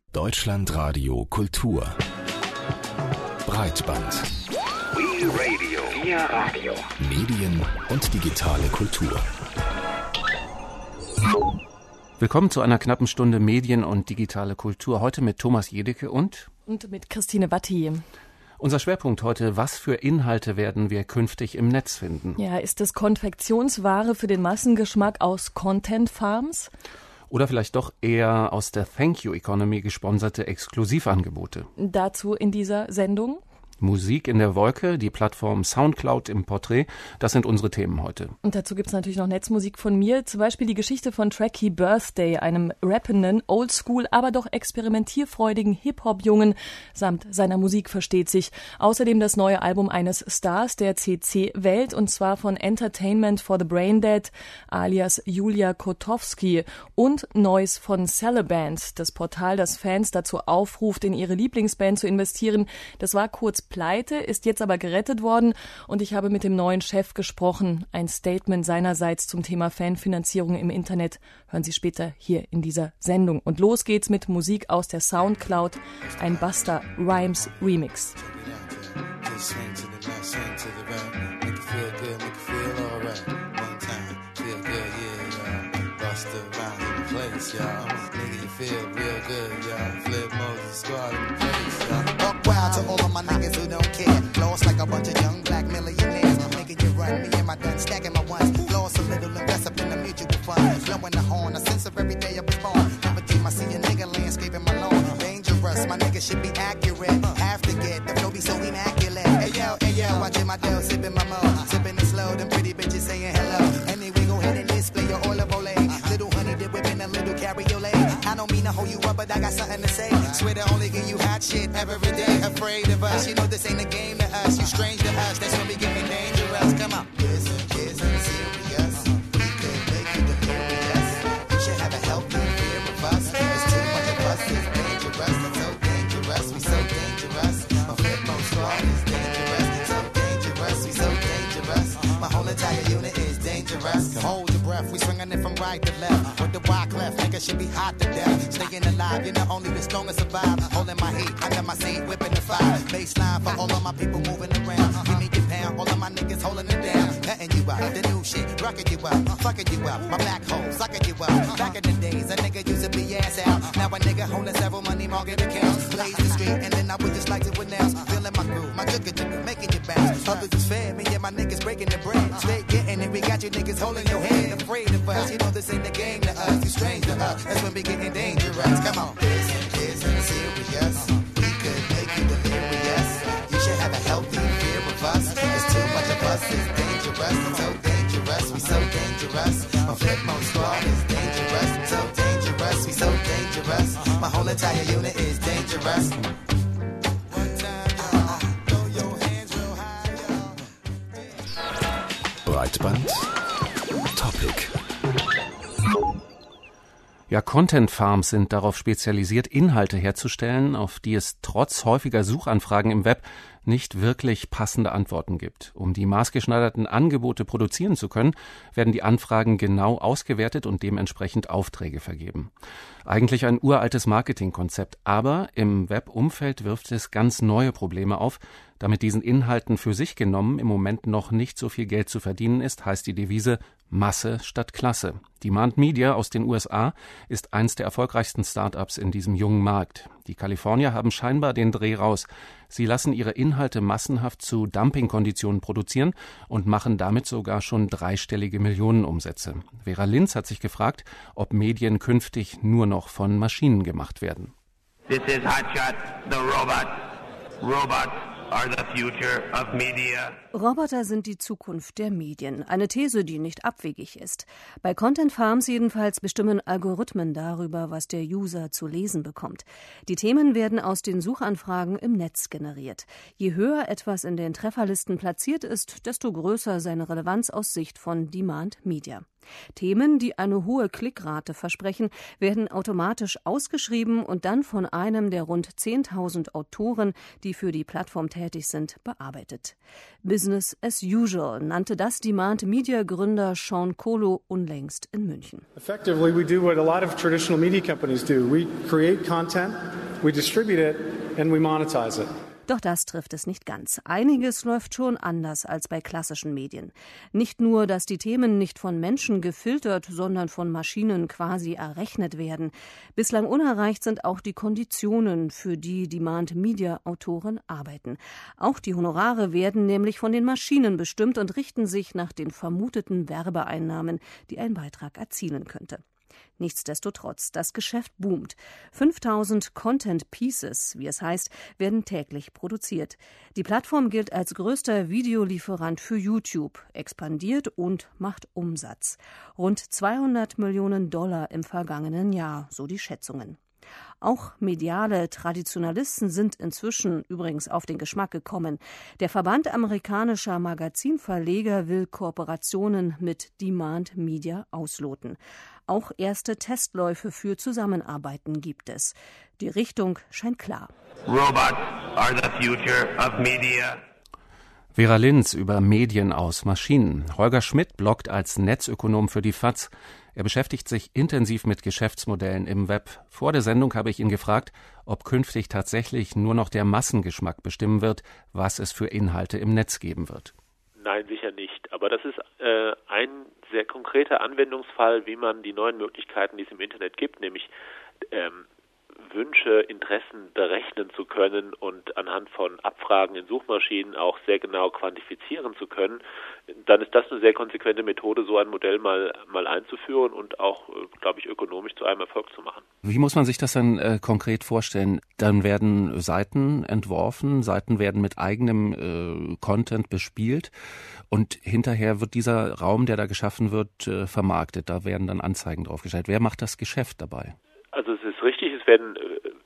Deutschlandradio Kultur Breitband We Radio. Wir Radio. Medien und digitale Kultur. Willkommen zu einer knappen Stunde Medien und digitale Kultur. Heute mit Thomas Jedicke und mit Christine Watti. Unser Schwerpunkt heute: Was für Inhalte werden wir künftig im Netz finden? Ja, ist es Konfektionsware für den Massengeschmack aus Content Farms? Oder vielleicht doch eher aus der Thank You Economy gesponserte Exklusivangebote? Dazu in dieser Sendung. Musik in der Wolke, die Plattform Soundcloud im Porträt, das sind unsere Themen heute. Und dazu gibt's natürlich noch Netzmusik von mir, zum Beispiel die Geschichte von Tracky Birthday, einem rappenden, oldschool, aber doch experimentierfreudigen Hip-Hop-Jungen samt seiner Musik, versteht sich. Außerdem das neue Album eines Stars der CC-Welt, und zwar von Entertainment for the Braindead, alias Julia Kotowski, und Neues von Celeband, das Portal, das Fans dazu aufruft, in ihre Lieblingsband zu investieren. Das war kurz pleite, ist jetzt aber gerettet worden, und ich habe mit dem neuen Chef gesprochen. Ein Statement seinerseits zum Thema Fanfinanzierung im Internet hören Sie später hier in dieser Sendung. Und los geht's mit Musik aus der Soundcloud, ein Busta Rhymes Remix. To all of my niggas who don't care, lost like a bunch of young black millionaires. Making you run, me and my done stacking my ones. Lost a little, invest up in the mutual fund. Blowing the horn, a sense of every day I was born. Never dream I see a nigga landscaping my lawn. Dangerous, my nigga should be accurate. Have to get the flow be so immaculate. Hey yo, watching my dough, sipping my mo, sipping it slow. Them pretty bitches saying hello. Anyway, go ahead and display your olive ole. Little honey dip whipping a little cabriolet. I don't mean to hold you up, but I got something to say. Swear to only give you hot shit every day. Afraid of us, you know this ain't a game to us. You strange to us, that's when we getting dangerous. Come on. Listen, serious. We could make you delirious. You should have a healthy fear of us. There's too much of us, it's dangerous. It's so dangerous, we so dangerous. My Flipmode squad is dangerous. So dangerous, we so dangerous. My whole entire unit is dangerous. Hold your breath, we swinging it from right to left. With the wide cleft, nigga should be hot to death. Staying alive, you're not only the strongest survive. Holding my heat, I got my seat whipping the fire. Baseline for all of my people moving around. Give me your pound, all of my niggas holding it down. Cutting you out, the new shit, rocking you out, fucking you out. My black hole, sucking you out. Back in the days, a nigga used to be ass out. Now a nigga holding several money market accounts. Blaze the street, and then I would just like to announce. Feeling my groove, my jigger, making you bounce. Others is fair, me and my niggas breaking the bread. Straight getting it, we got you niggas holding your head. Afraid of us, you know this ain't the game to us. You strange to us, that's when we getting dangerous. Come on, listen, serious. We could make you delirious. You should have a healthy fear of us. There's too much of us, it's dangerous. It's so dangerous, we so dangerous. My Flipmode squad is dangerous. So dangerous, we so dangerous. My whole entire unit is dangerous. Breitband Topic. Ja, Content Farms sind darauf spezialisiert, Inhalte herzustellen, auf die es trotz häufiger Suchanfragen im Web nicht wirklich passende Antworten gibt. Um die maßgeschneiderten Angebote produzieren zu können, werden die Anfragen genau ausgewertet und dementsprechend Aufträge vergeben. Eigentlich ein uraltes Marketingkonzept, aber im Web-Umfeld wirft es ganz neue Probleme auf. Da mit diesen Inhalten für sich genommen im Moment noch nicht so viel Geld zu verdienen ist, heißt die Devise Masse statt Klasse. Demand Media aus den USA ist eins der erfolgreichsten Startups in diesem jungen Markt. Die Kalifornier haben scheinbar den Dreh raus. Sie lassen ihre Inhalte massenhaft zu Dumpingkonditionen produzieren und machen damit sogar schon dreistellige Millionenumsätze. Vera Linz hat sich gefragt, ob Medien künftig nur noch von Maschinen gemacht werden. This is Hotshot, the robot. Robots are the future of media. Roboter sind die Zukunft der Medien. Eine These, die nicht abwegig ist. Bei Content Farms jedenfalls bestimmen Algorithmen darüber, was der User zu lesen bekommt. Die Themen werden aus den Suchanfragen im Netz generiert. Je höher etwas in den Trefferlisten platziert ist, desto größer seine Relevanz aus Sicht von Demand Media. Themen, die eine hohe Klickrate versprechen, werden automatisch ausgeschrieben und dann von einem der rund 10.000 Autoren, die für die Plattform tätig sind, bearbeitet. Business as usual nannte das Demand-Media-Gründer Sean Kolo unlängst in München. Effectively, we do what a lot of traditional media companies do. We create content we distribute it, and we monetize it. Doch das trifft es nicht ganz. Einiges läuft schon anders als bei klassischen Medien. Nicht nur, dass die Themen nicht von Menschen gefiltert, sondern von Maschinen quasi errechnet werden. Bislang unerreicht sind auch die Konditionen, für die Demand-Media-Autoren arbeiten. Auch die Honorare werden nämlich von den Maschinen bestimmt und richten sich nach den vermuteten Werbeeinnahmen, die ein Beitrag erzielen könnte. Nichtsdestotrotz, das Geschäft boomt. 5000 Content Pieces, wie es heißt, werden täglich produziert. Die Plattform gilt als größter Videolieferant für YouTube, expandiert und macht Umsatz. Rund $200 Millionen im vergangenen Jahr, so die Schätzungen. Auch mediale Traditionalisten sind inzwischen übrigens auf den Geschmack gekommen. Der Verband amerikanischer Magazinverleger will Kooperationen mit Demand Media ausloten. Auch erste Testläufe für Zusammenarbeiten gibt es. Die Richtung scheint klar. Robots are the future of media. Vera Linz über Medien aus Maschinen. Holger Schmidt bloggt als Netzökonom für die FAZ. Er beschäftigt sich intensiv mit Geschäftsmodellen im Web. Vor der Sendung habe ich ihn gefragt, ob künftig tatsächlich nur noch der Massengeschmack bestimmen wird, was es für Inhalte im Netz geben wird. Nein, sicher nicht. Aber das ist ein sehr konkreter Anwendungsfall, wie man die neuen Möglichkeiten, die es im Internet gibt, nämlich Wünsche, Interessen berechnen zu können und anhand von Abfragen in Suchmaschinen auch sehr genau quantifizieren zu können, dann ist das eine sehr konsequente Methode, so ein Modell mal einzuführen und auch, glaube ich, ökonomisch zu einem Erfolg zu machen. Wie muss man sich das dann konkret vorstellen? Dann werden Seiten entworfen, Seiten werden mit eigenem Content bespielt und hinterher wird dieser Raum, der da geschaffen wird, vermarktet. Da werden dann Anzeigen draufgestellt. Wer macht das Geschäft dabei? Also es ist richtig, es werden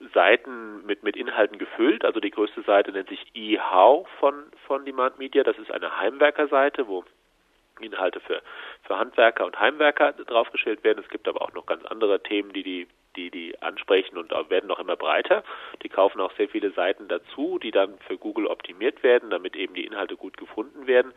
Seiten mit Inhalten gefüllt. Also die größte Seite nennt sich eHow von Demand Media. Das ist eine Heimwerkerseite, wo Inhalte für Handwerker und Heimwerker draufgestellt werden. Es gibt aber auch noch ganz andere Themen, die ansprechen und werden noch immer breiter. Die kaufen auch sehr viele Seiten dazu, die dann für Google optimiert werden, damit eben die Inhalte gut gefunden werden.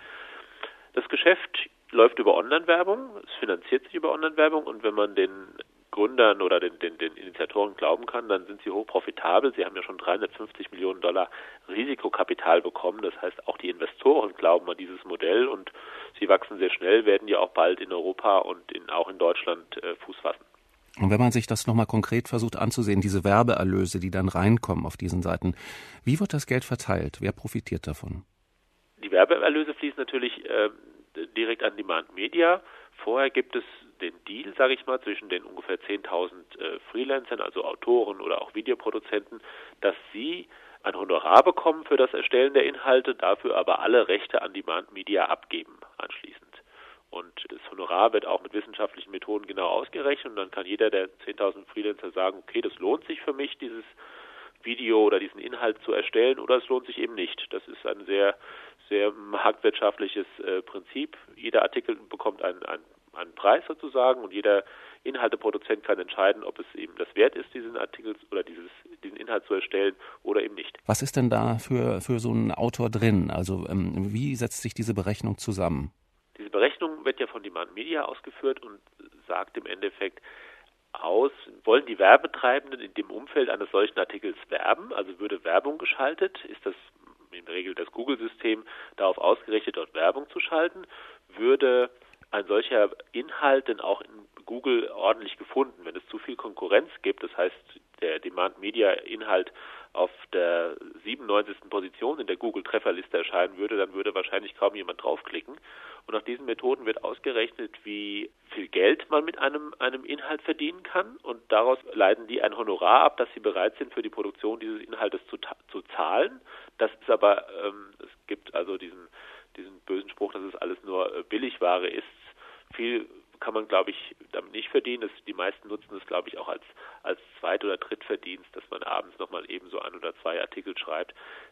Das Geschäft läuft über Online-Werbung, es finanziert sich über Online-Werbung und wenn man den Gründern oder den Initiatoren glauben kann, dann sind sie hoch profitabel. Sie haben ja schon $350 Millionen Risikokapital bekommen. Das heißt, auch die Investoren glauben an dieses Modell und sie wachsen sehr schnell, werden ja auch bald in Europa und auch in Deutschland Fuß fassen. Und wenn man sich das nochmal konkret versucht anzusehen, diese Werbeerlöse, die dann reinkommen auf diesen Seiten, wie wird das Geld verteilt? Wer profitiert davon? Die Werbeerlöse fließen natürlich direkt an Demand Media. Vorher gibt es den Deal, sage ich mal, zwischen den ungefähr 10.000 Freelancern, also Autoren oder auch Videoproduzenten, dass sie ein Honorar bekommen für das Erstellen der Inhalte, dafür aber alle Rechte an Demand Media abgeben anschließend. Und das Honorar wird auch mit wissenschaftlichen Methoden genau ausgerechnet und dann kann jeder der 10.000 Freelancer sagen, okay, das lohnt sich für mich, dieses Video oder diesen Inhalt zu erstellen oder es lohnt sich eben nicht. Das ist ein sehr, sehr marktwirtschaftliches Prinzip. Jeder Artikel bekommt einen Preis sozusagen und jeder Inhalteproduzent kann entscheiden, ob es eben das wert ist, diesen Artikel oder diesen Inhalt zu erstellen oder eben nicht. Was ist denn da für so einen Autor drin? Also wie setzt sich diese Berechnung zusammen? Diese Berechnung wird ja von Demand Media ausgeführt und sagt im Endeffekt aus, wollen die Werbetreibenden in dem Umfeld eines solchen Artikels werben, also würde Werbung geschaltet, ist das in der Regel das Google-System darauf ausgerichtet, dort Werbung zu schalten, würde ein solcher Inhalt denn auch in Google ordentlich gefunden. Wenn es zu viel Konkurrenz gibt, das heißt, der Demand-Media-Inhalt auf der 97. Position in der Google-Trefferliste erscheinen würde, dann würde wahrscheinlich kaum jemand draufklicken. Und nach diesen Methoden wird ausgerechnet, wie viel Geld man mit einem Inhalt verdienen kann. Und daraus leiten die ein Honorar ab, dass sie bereit sind, für die Produktion dieses Inhaltes zu zahlen. Das ist aber, es gibt also diesen bösen Spruch, dass es alles nur Billigware ist. Viel kann man, glaube ich, damit nicht verdienen. Die meisten nutzen es, glaube ich, auch als Zweit- oder Drittverdienst, dass man abends nochmal eben so 1 oder 2 Artikel schreibt.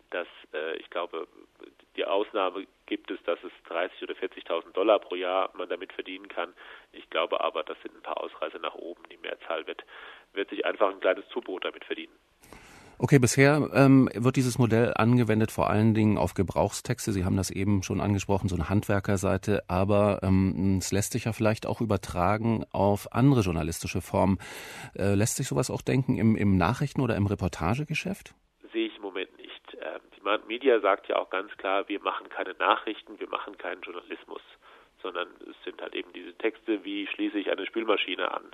Ich glaube, die Ausnahme gibt es, dass es $30.000 oder $40.000 pro Jahr man damit verdienen kann. Ich glaube aber, das sind ein paar Ausreißer nach oben. Die Mehrzahl wird sich einfach ein kleines Zubrot damit verdienen. Okay, bisher wird dieses Modell angewendet vor allen Dingen auf Gebrauchstexte. Sie haben das eben schon angesprochen, so eine Handwerkerseite. Aber es lässt sich ja vielleicht auch übertragen auf andere journalistische Formen. Lässt sich sowas auch denken im Nachrichten- oder im Reportagegeschäft? Sehe ich im Moment nicht. Demand Media sagt ja auch ganz klar, wir machen keine Nachrichten, wir machen keinen Journalismus, sondern es sind halt eben diese Texte, wie schließe ich eine Spülmaschine an,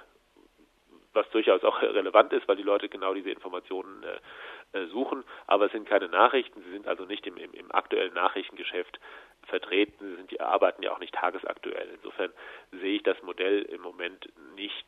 was durchaus auch relevant ist, weil die Leute genau diese Informationen suchen, aber es sind keine Nachrichten, sie sind also nicht im aktuellen Nachrichtengeschäft vertreten, die arbeiten ja auch nicht tagesaktuell. Insofern sehe ich das Modell im Moment nicht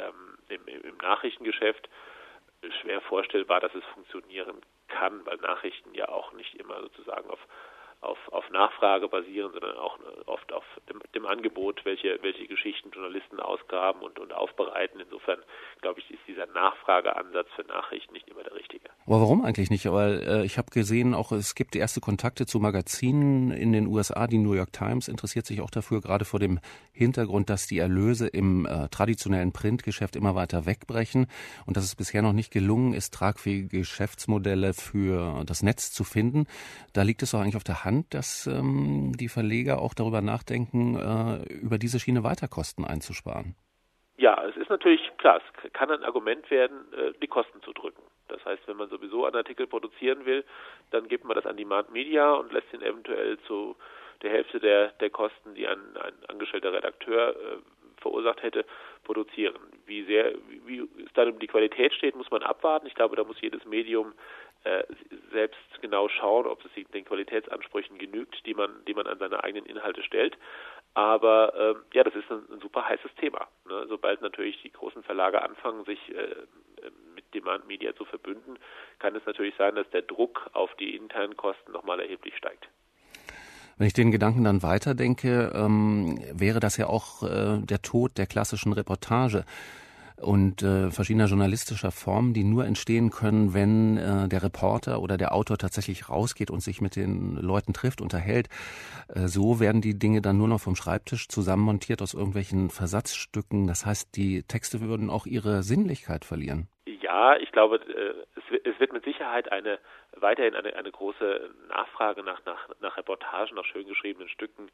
im Nachrichtengeschäft. Schwer vorstellbar, dass es funktionieren kann, weil Nachrichten ja auch nicht immer sozusagen auf Nachfrage basieren, sondern auch oft auf dem Angebot, welche Geschichten Journalisten ausgraben und aufbereiten. Insofern, glaube ich, ist dieser Nachfrageansatz für Nachrichten nicht immer der richtige. Aber warum eigentlich nicht? Weil ich habe gesehen, auch es gibt erste Kontakte zu Magazinen in den USA. Die New York Times interessiert sich auch dafür, gerade vor dem Hintergrund, dass die Erlöse im traditionellen Printgeschäft immer weiter wegbrechen und dass es bisher noch nicht gelungen ist, tragfähige Geschäftsmodelle für das Netz zu finden. Da liegt es doch eigentlich auf der Hand, dass die Verleger auch darüber nachdenken, über diese Schiene weiter Kosten einzusparen. Ja, es ist natürlich klar, es kann ein Argument werden, die Kosten zu drücken. Das heißt, wenn man sowieso einen Artikel produzieren will, dann gibt man das an Demand Media und lässt ihn eventuell zu der Hälfte der Kosten, die ein angestellter Redakteur verursacht hätte, produzieren. Wie es dann um die Qualität steht, muss man abwarten. Ich glaube, da muss jedes Medium selbst genau schauen, ob es den Qualitätsansprüchen genügt, die man an seine eigenen Inhalte stellt. Aber das ist ein super heißes Thema. Ne? Sobald natürlich die großen Verlage anfangen, sich mit Demand Media zu verbünden, kann es natürlich sein, dass der Druck auf die internen Kosten nochmal erheblich steigt. Wenn ich den Gedanken dann weiterdenke, wäre das ja auch der Tod der klassischen Reportage und verschiedener journalistischer Formen, die nur entstehen können, wenn der Reporter oder der Autor tatsächlich rausgeht und sich mit den Leuten trifft, unterhält. So werden die Dinge dann nur noch vom Schreibtisch zusammenmontiert aus irgendwelchen Versatzstücken. Das heißt, die Texte würden auch ihre Sinnlichkeit verlieren. Ja, ich glaube, es wird mit Sicherheit weiterhin eine große Nachfrage nach Reportagen, nach schön geschriebenen Stücken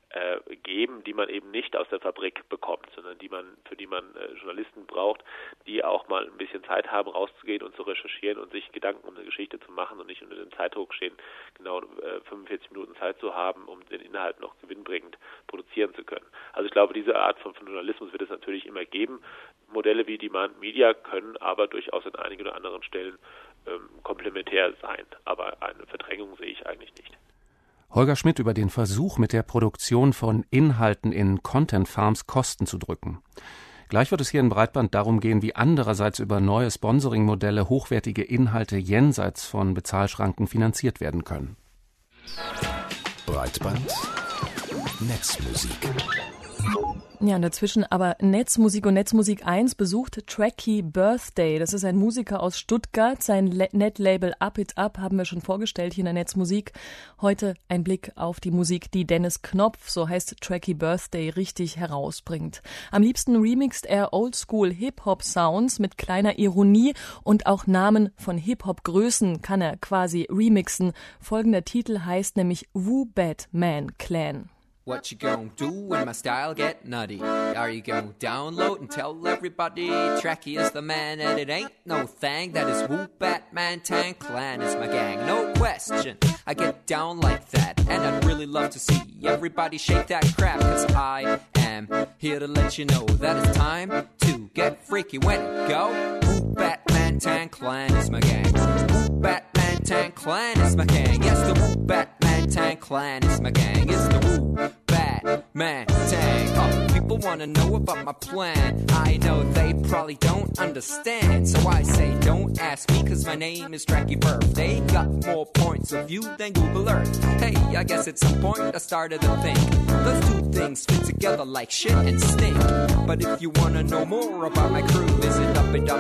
geben, die man eben nicht aus der Fabrik bekommt, sondern für die man Journalisten braucht, die auch mal ein bisschen Zeit haben, rauszugehen und zu recherchieren und sich Gedanken um eine Geschichte zu machen und nicht unter dem Zeitdruck stehen, genau 45 Minuten Zeit zu haben, um den Inhalt noch gewinnbringend produzieren zu können. Also ich glaube, diese Art von Journalismus wird es natürlich immer geben. Modelle wie Demand Media können aber durchaus an einigen oder anderen Stellen komplementär sein, aber eine Verdrängung sehe ich eigentlich nicht. Holger Schmidt über den Versuch, mit der Produktion von Inhalten in Content Farms Kosten zu drücken. Gleich wird es hier in Breitband darum gehen, wie andererseits über neue Sponsoring-Modelle hochwertige Inhalte jenseits von Bezahlschranken finanziert werden können. Breitband Netzmusik. Ja, und dazwischen aber Netzmusik und Netzmusik 1 besucht Tracky Birthday. Das ist ein Musiker aus Stuttgart. Sein Netlabel Up It Up haben wir schon vorgestellt hier in der Netzmusik. Heute ein Blick auf die Musik, die Dennis Knopf, so heißt Tracky Birthday, richtig herausbringt. Am liebsten remixt er Oldschool Hip-Hop-Sounds mit kleiner Ironie und auch Namen von Hip-Hop-Größen kann er quasi remixen. Folgender Titel heißt nämlich Wu Batman Clan. What you gonna do when my style get nutty? Are you gonna download and tell everybody Tracky is the man and it ain't no thing? That is Wu Batman Tan Clan is my gang, no question. I get down like that and I'd really love to see everybody shake that crap, cause I am here to let you know that it's time to get freaky when it go. Wu Batman Tan Clan is my gang. Wu Batman Tan Clan is my gang. Yes, the Wu Batman Tan Clan is my gang. It's the Wu Batman Tang. Oh, people wanna know about my plan. I know they probably don't understand, so I say don't ask me, cause my name is Tracky Birthday. Got more points of view than Google Earth. Hey, I guess at some point I started to think those two things fit together like shit and stink. But if you wanna know more about my crew, visit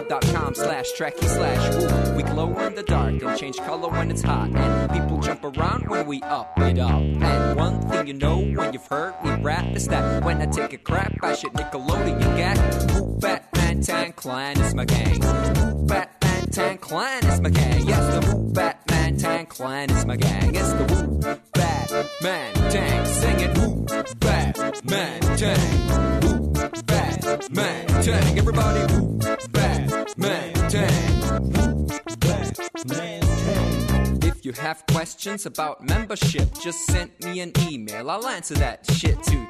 upitup.com/Tracky/Woo. We glow in the dark and change color when it's hot, and people jump around when we up it up. And one thing you know when you've heard me rap is that when I take a crap, I should Nickelodeon get. Wu Batman Tan Clan is my gang. Wu Batman Tan Clan is my gang. Yes, the Wu Batman Tan Clan is my gang. It's the Wu Batman Tang. Sing it, Wu Batman Tang. Wu Batman Tang. Everybody, Wu Batman Tang. Wu Batman Tang. If you have questions about membership, just send me an email. I'll answer that shit to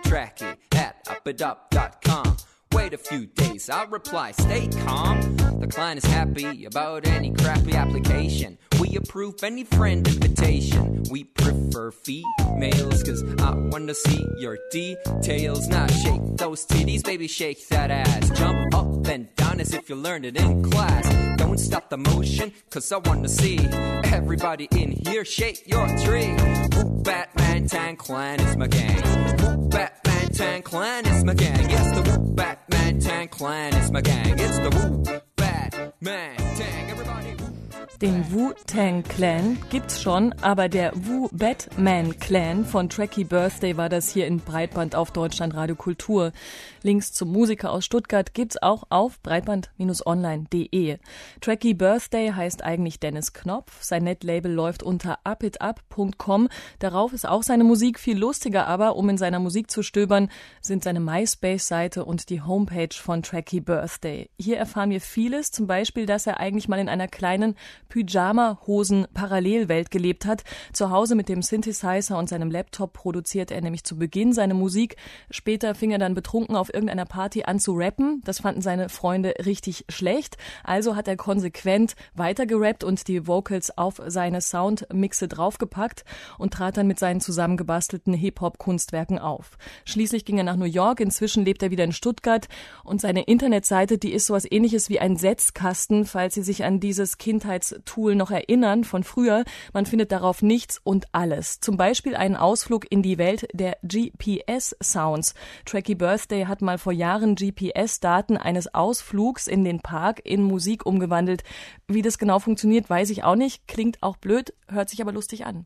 Tracky@upidup.com. Wait a few days, I'll reply, stay calm. The client is happy about any crappy application. We approve any friend invitation. We prefer females, cause I wanna see your details. Now shake those titties, baby, shake that ass. Jump up and down as if you learned it in class. Don't stop the motion, cause I wanna see everybody in here shake your tree. Woo Batman Tan Clan is my gang. Woo Batman Tan Clan is my gang. Yes, the Woo Batman Tan Clan is my gang. It's the Woo Batman Tang. Everybody woo. Den Wu-Tang Clan gibt's schon, aber der Wu-Batman Clan von Tracky Birthday war das hier in Breitband auf Deutschlandradio Kultur. Links zum Musiker aus Stuttgart gibt's auch auf breitband-online.de. Tracky Birthday heißt eigentlich Dennis Knopf. Sein Netlabel läuft unter upitup.com. Darauf ist auch seine Musik viel lustiger, aber um in seiner Musik zu stöbern, sind seine MySpace-Seite und die Homepage von Tracky Birthday. Hier erfahren wir vieles, zum Beispiel, dass er eigentlich mal in einer kleinen Pyjama-Hosen-Parallelwelt gelebt hat. Zu Hause mit dem Synthesizer und seinem Laptop produziert er nämlich zu Beginn seine Musik. Später fing er dann betrunken auf irgendeiner Party an zu rappen. Das fanden seine Freunde richtig schlecht. Also hat er konsequent weitergerappt und die Vocals auf seine Soundmixe draufgepackt und trat dann mit seinen zusammengebastelten Hip-Hop-Kunstwerken auf. Schließlich ging er nach New York. Inzwischen lebt er wieder in Stuttgart und seine Internetseite, die ist sowas Ähnliches wie ein Setzkasten, falls Sie sich an dieses Kindheitstool noch erinnern von früher. Man findet darauf nichts und alles. Zum Beispiel einen Ausflug in die Welt der GPS-Sounds. Tracky Birthday hat mal vor Jahren GPS-Daten eines Ausflugs in den Park in Musik umgewandelt. Wie das genau funktioniert, weiß ich auch nicht. Klingt auch blöd, hört sich aber lustig an.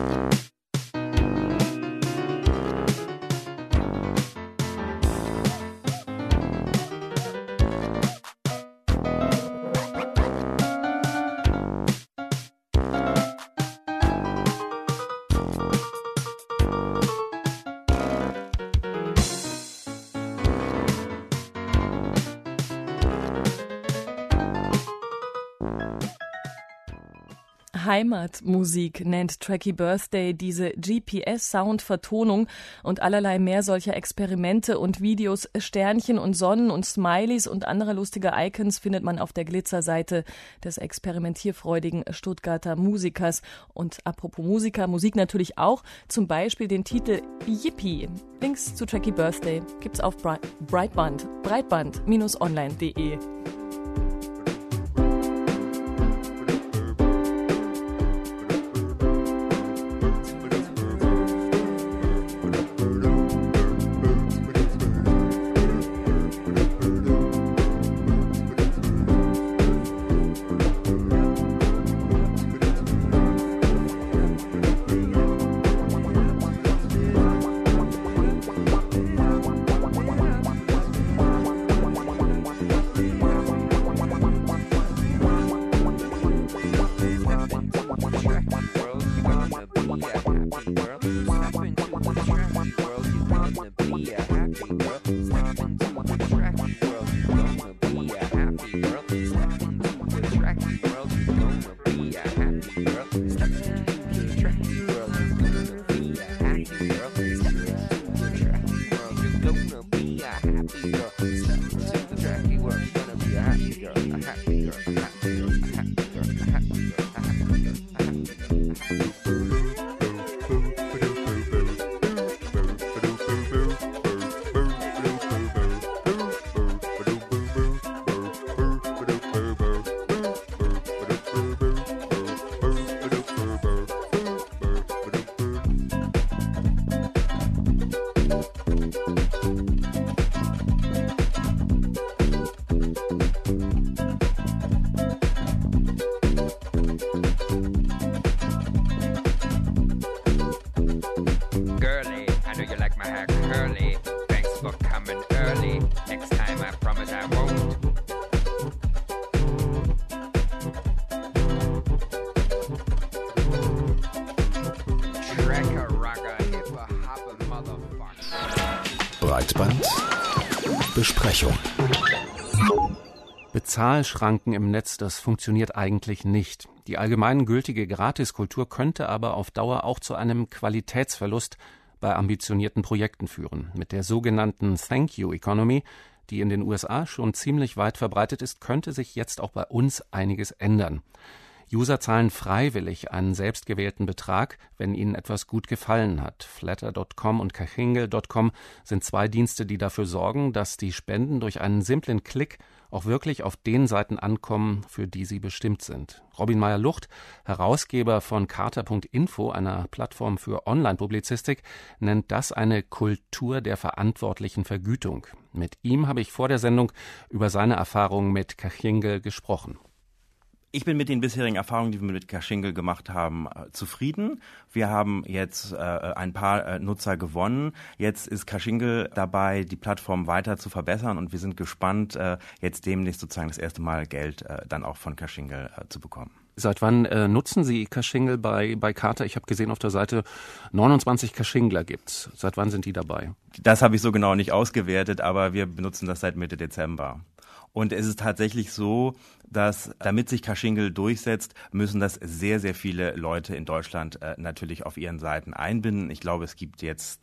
Heimatmusik nennt Tracky Birthday diese GPS-Sound-Vertonung und allerlei mehr solcher Experimente und Videos. Sternchen und Sonnen und Smileys und andere lustige Icons findet man auf der Glitzerseite des experimentierfreudigen Stuttgarter Musikers. Und apropos Musiker, Musik natürlich auch, zum Beispiel den Titel Yippie. Links zu Tracky Birthday gibt's auf breitband-online.de. Breitband Besprechung. Bezahlschranken im Netz, das funktioniert eigentlich nicht. Die allgemein gültige Gratiskultur könnte aber auf Dauer auch zu einem Qualitätsverlust bei ambitionierten Projekten führen. Mit der sogenannten Thank You Economy, die in den USA schon ziemlich weit verbreitet ist, könnte sich jetzt auch bei uns einiges ändern. User zahlen freiwillig einen selbstgewählten Betrag, wenn ihnen etwas gut gefallen hat. Flatter.com und Kachingle.com sind zwei Dienste, die dafür sorgen, dass die Spenden durch einen simplen Klick auch wirklich auf den Seiten ankommen, für die sie bestimmt sind. Robin Meyer-Lucht, Herausgeber von Carta.info, einer Plattform für Online-Publizistik, nennt das eine Kultur der verantwortlichen Vergütung. Mit ihm habe ich vor der Sendung über seine Erfahrungen mit Kachingle gesprochen. Ich bin mit den bisherigen Erfahrungen, die wir mit Kachingle gemacht haben, zufrieden. Wir haben jetzt ein paar Nutzer gewonnen. Jetzt ist Kachingle dabei, die Plattform weiter zu verbessern und wir sind gespannt, jetzt demnächst sozusagen das erste Mal Geld dann auch von Kachingle zu bekommen. Seit wann nutzen Sie Kachingle bei Carta? Ich habe gesehen auf der Seite 29 Kachingler gibt's. Seit wann sind die dabei? Das habe ich so genau nicht ausgewertet, aber wir benutzen das seit Mitte Dezember. Und es ist tatsächlich so, dass, damit sich Kachingle durchsetzt, müssen das sehr, sehr viele Leute in Deutschland natürlich auf ihren Seiten einbinden. Ich glaube, es gibt jetzt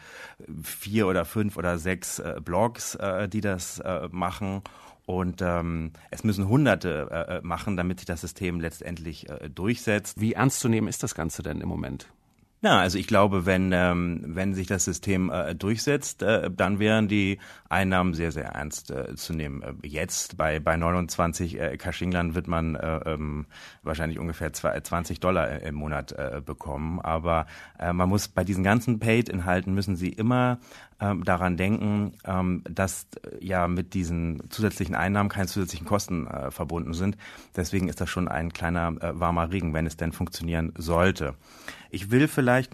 4 oder 5 oder 6 Blogs, die das machen. Und es müssen Hunderte machen, damit sich das System letztendlich durchsetzt. Wie ernst zu nehmen ist das Ganze denn im Moment? Ja, also ich glaube, wenn sich das System durchsetzt, dann wären die Einnahmen sehr, sehr ernst zu nehmen. Jetzt bei 29 Kachinglern wird man wahrscheinlich ungefähr $20 im Monat bekommen. Aber man muss bei diesen ganzen Paid-Inhalten müssen Sie immer daran denken, dass ja mit diesen zusätzlichen Einnahmen keine zusätzlichen Kosten verbunden sind. Deswegen ist das schon ein kleiner warmer Regen, wenn es denn funktionieren sollte. Ich will vielleicht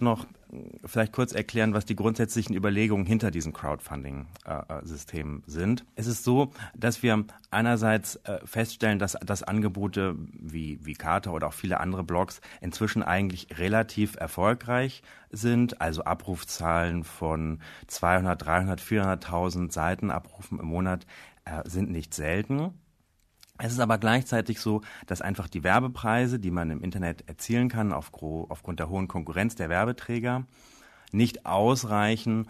kurz erklären, was die grundsätzlichen Überlegungen hinter diesem Crowdfunding-System sind. Es ist so, dass wir einerseits feststellen, dass Angebote wie Carta oder auch viele andere Blogs inzwischen eigentlich relativ erfolgreich sind. Also Abrufzahlen von 200, 300, 400.000 Seitenabrufen im Monat sind nicht selten. Es ist aber gleichzeitig so, dass einfach die Werbepreise, die man im Internet erzielen kann, aufgrund der hohen Konkurrenz der Werbeträger, nicht ausreichen,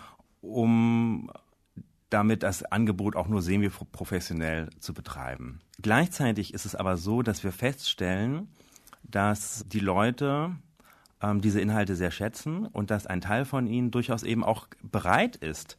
um damit das Angebot auch nur semi-professionell zu betreiben. Gleichzeitig ist es aber so, dass wir feststellen, dass die Leute diese Inhalte sehr schätzen und dass ein Teil von ihnen durchaus eben auch bereit ist,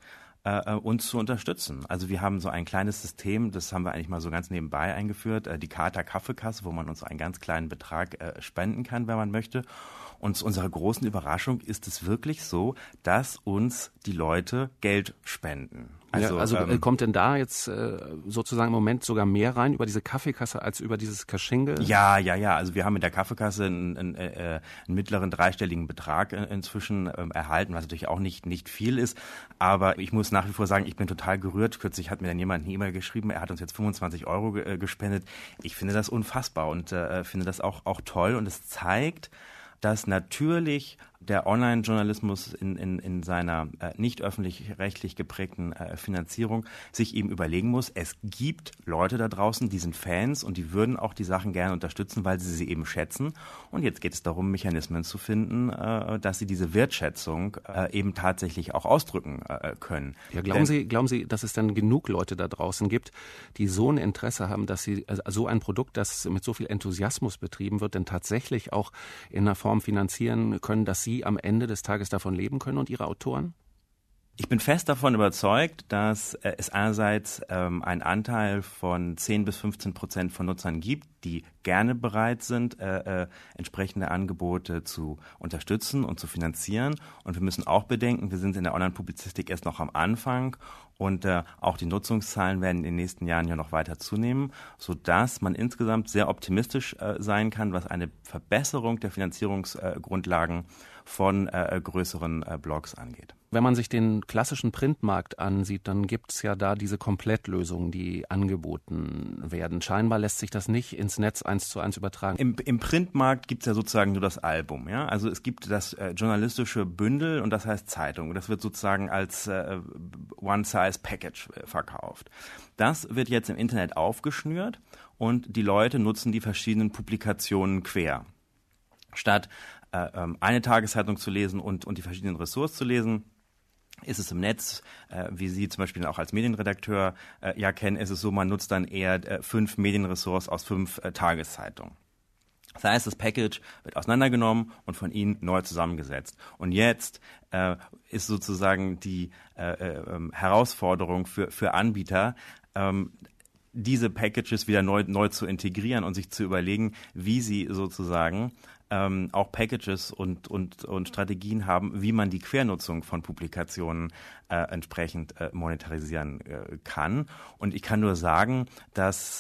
uns zu unterstützen. Also wir haben so ein kleines System, das haben wir eigentlich mal so ganz nebenbei eingeführt, die Carta Kaffeekasse, wo man uns einen ganz kleinen Betrag spenden kann, wenn man möchte. Und zu unserer großen Überraschung ist es wirklich so, dass uns die Leute Geld spenden. Also kommt denn da jetzt sozusagen im Moment sogar mehr rein über diese Kaffeekasse als über dieses Kachingle? Ja. Also wir haben mit der Kaffeekasse einen mittleren dreistelligen Betrag inzwischen erhalten, was natürlich auch nicht viel ist. Aber ich muss nach wie vor sagen, ich bin total gerührt. Kürzlich hat mir dann jemand eine E-Mail geschrieben, er hat uns jetzt 25 Euro gespendet. Ich finde das unfassbar und finde das auch toll. Und es zeigt, dass natürlich der Online-Journalismus in seiner nicht öffentlich-rechtlich geprägten Finanzierung sich eben überlegen muss, es gibt Leute da draußen, die sind Fans und die würden auch die Sachen gerne unterstützen, weil sie eben schätzen. Und jetzt geht es darum, Mechanismen zu finden, dass sie diese Wertschätzung eben tatsächlich auch ausdrücken können. Ja, glauben Sie, dass es dann genug Leute da draußen gibt, die so ein Interesse haben, dass sie so ein Produkt, das mit so viel Enthusiasmus betrieben wird, denn tatsächlich auch in einer Form finanzieren können, dass sie am Ende des Tages davon leben können und Ihre Autoren? Ich bin fest davon überzeugt, dass es einerseits einen Anteil von 10-15% von Nutzern gibt, die gerne bereit sind, entsprechende Angebote zu unterstützen und zu finanzieren. Und wir müssen auch bedenken, wir sind in der Online-Publizistik erst noch am Anfang und auch die Nutzungszahlen werden in den nächsten Jahren ja noch weiter zunehmen, sodass man insgesamt sehr optimistisch sein kann, was eine Verbesserung der Finanzierungsgrundlagen von größeren Blogs angeht. Wenn man sich den klassischen Printmarkt ansieht, dann gibt es ja da diese Komplettlösungen, die angeboten werden. Scheinbar lässt sich das nicht ins ins Netz 1:1 übertragen? Im Printmarkt gibt es ja sozusagen nur das Album. Ja? Also es gibt das journalistische Bündel und das heißt Zeitung. Das wird sozusagen als One-Size-Package verkauft. Das wird jetzt im Internet aufgeschnürt und die Leute nutzen die verschiedenen Publikationen quer. Statt eine Tageszeitung zu lesen und die verschiedenen Ressorts zu lesen, ist es im Netz, wie Sie zum Beispiel auch als Medienredakteur ja kennen, ist es so, man nutzt dann eher 5 Medienressorts aus 5 Tageszeitungen. Das heißt, das Package wird auseinandergenommen und von Ihnen neu zusammengesetzt. Und jetzt ist sozusagen die Herausforderung für Anbieter, diese Packages wieder neu zu integrieren und sich zu überlegen, wie sie sozusagen auch Packages und Strategien haben, wie man die Quernutzung von Publikationen entsprechend monetarisieren kann. Und ich kann nur sagen, dass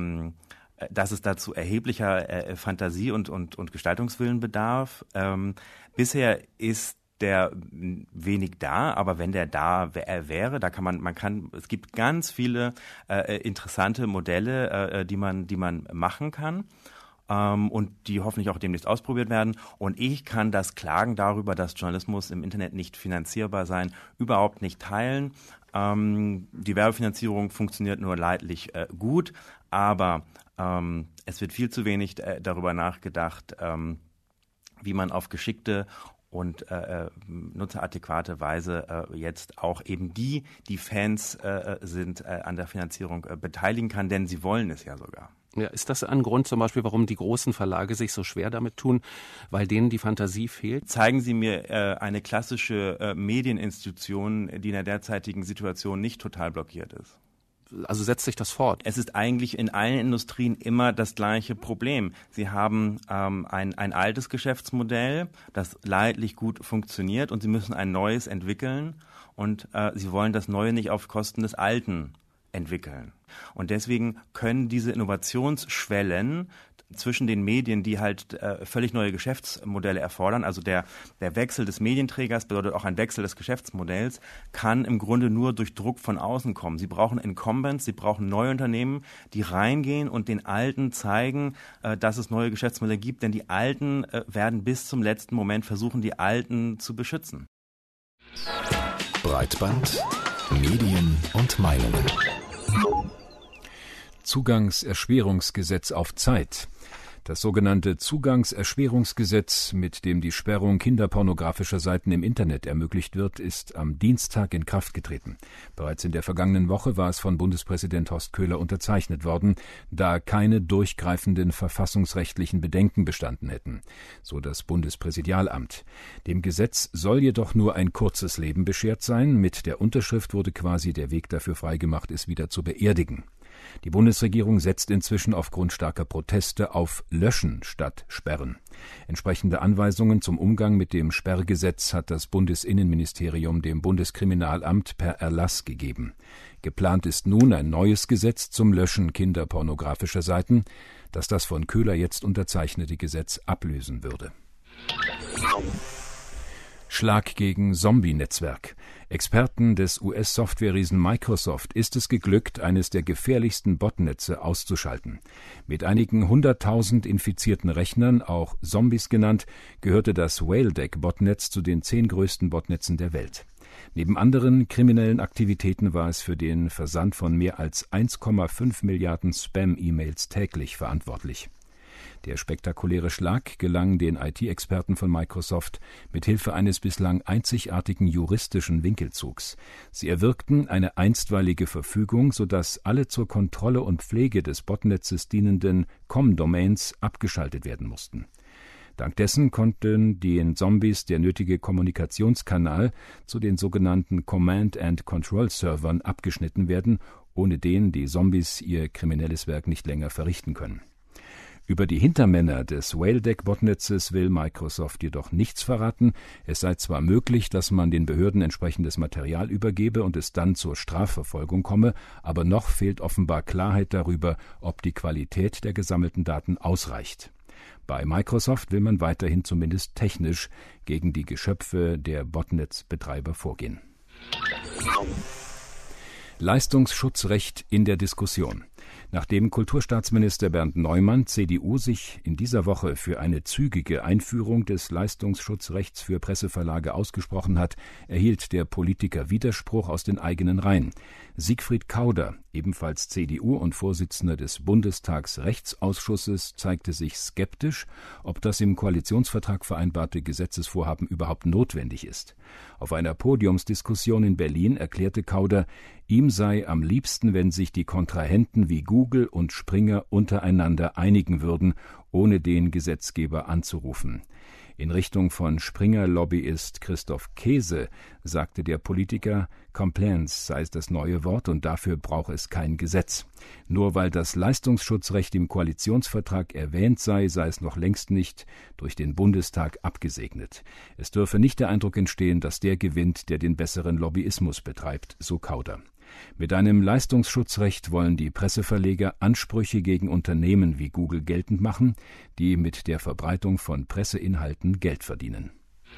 es dazu erheblicher Fantasie und Gestaltungswillen bedarf. Bisher ist der wenig da, aber wenn der da wäre, da es gibt ganz viele interessante Modelle, die man machen kann. Und die hoffentlich auch demnächst ausprobiert werden. Und ich kann das Klagen darüber, dass Journalismus im Internet nicht finanzierbar sein, überhaupt nicht teilen. Die Werbefinanzierung funktioniert nur leidlich gut, aber es wird viel zu wenig darüber nachgedacht, wie man auf geschickte und nutzeradäquate Weise jetzt auch eben die Fans sind, an der Finanzierung beteiligen kann, denn sie wollen es ja sogar. Ja, ist das ein Grund zum Beispiel, warum die großen Verlage sich so schwer damit tun, weil denen die Fantasie fehlt? Zeigen Sie mir eine klassische Medieninstitution, die in der derzeitigen Situation nicht total blockiert ist. Also setzt sich das fort? Es ist eigentlich in allen Industrien immer das gleiche Problem. Sie haben ein altes Geschäftsmodell, das leidlich gut funktioniert und Sie müssen ein neues entwickeln und Sie wollen das Neue nicht auf Kosten des Alten entwickeln. Und deswegen können diese Innovationsschwellen zwischen den Medien, die halt völlig neue Geschäftsmodelle erfordern, also der Wechsel des Medienträgers bedeutet auch ein Wechsel des Geschäftsmodells, kann im Grunde nur durch Druck von außen kommen. Sie brauchen Incumbents, Sie brauchen neue Unternehmen, die reingehen und den Alten zeigen, dass es neue Geschäftsmodelle gibt, denn die Alten werden bis zum letzten Moment versuchen, die Alten zu beschützen. Breitband, Medien und Meinungen. Zugangserschwerungsgesetz auf Zeit. Das sogenannte Zugangserschwerungsgesetz, mit dem die Sperrung kinderpornografischer Seiten im Internet ermöglicht wird, ist am Dienstag in Kraft getreten. Bereits in der vergangenen Woche war es von Bundespräsident Horst Köhler unterzeichnet worden, da keine durchgreifenden verfassungsrechtlichen Bedenken bestanden hätten, so das Bundespräsidialamt. Dem Gesetz soll jedoch nur ein kurzes Leben beschert sein. Mit der Unterschrift wurde quasi der Weg dafür freigemacht, es wieder zu beerdigen. Die Bundesregierung setzt inzwischen aufgrund starker Proteste auf Löschen statt Sperren. Entsprechende Anweisungen zum Umgang mit dem Sperrgesetz hat das Bundesinnenministerium dem Bundeskriminalamt per Erlass gegeben. Geplant ist nun ein neues Gesetz zum Löschen kinderpornografischer Seiten, das das von Köhler jetzt unterzeichnete Gesetz ablösen würde. Schlag gegen Zombie-Netzwerk. Experten des US-Software-Riesen Microsoft ist es geglückt, eines der gefährlichsten Botnetze auszuschalten. Mit einigen 100.000 infizierten Rechnern, auch Zombies genannt, gehörte das Whaledeck-Botnetz zu den 10 größten Botnetzen der Welt. Neben anderen kriminellen Aktivitäten war es für den Versand von mehr als 1,5 Milliarden Spam-E-Mails täglich verantwortlich. Der spektakuläre Schlag gelang den IT-Experten von Microsoft mit Hilfe eines bislang einzigartigen juristischen Winkelzugs. Sie erwirkten eine einstweilige Verfügung, sodass alle zur Kontrolle und Pflege des Botnetzes dienenden COM-Domains abgeschaltet werden mussten. Dank dessen konnten den Zombies der nötige Kommunikationskanal zu den sogenannten Command-and-Control-Servern abgeschnitten werden, ohne den die Zombies ihr kriminelles Werk nicht länger verrichten können. Über die Hintermänner des Whaledeck-Botnetzes will Microsoft jedoch nichts verraten. Es sei zwar möglich, dass man den Behörden entsprechendes Material übergebe und es dann zur Strafverfolgung komme, aber noch fehlt offenbar Klarheit darüber, ob die Qualität der gesammelten Daten ausreicht. Bei Microsoft will man weiterhin zumindest technisch gegen die Geschöpfe der Botnetzbetreiber vorgehen. Leistungsschutzrecht in der Diskussion. Nachdem Kulturstaatsminister Bernd Neumann, CDU, sich in dieser Woche für eine zügige Einführung des Leistungsschutzrechts für Presseverlage ausgesprochen hat, erhielt der Politiker Widerspruch aus den eigenen Reihen. Siegfried Kauder, ebenfalls CDU und Vorsitzender des Bundestagsrechtsausschusses, zeigte sich skeptisch, ob das im Koalitionsvertrag vereinbarte Gesetzesvorhaben überhaupt notwendig ist. Auf einer Podiumsdiskussion in Berlin erklärte Kauder, ihm sei am liebsten, wenn sich die Kontrahenten wie Google und Springer untereinander einigen würden, ohne den Gesetzgeber anzurufen. In Richtung von Springer-Lobbyist Christoph Käse sagte der Politiker, Compliance sei das neue Wort und dafür brauche es kein Gesetz. Nur weil das Leistungsschutzrecht im Koalitionsvertrag erwähnt sei, sei es noch längst nicht durch den Bundestag abgesegnet. Es dürfe nicht der Eindruck entstehen, dass der gewinnt, der den besseren Lobbyismus betreibt, so Kauder. Mit einem Leistungsschutzrecht wollen die Presseverleger Ansprüche gegen Unternehmen wie Google geltend machen, die mit der Verbreitung von Presseinhalten Geld verdienen.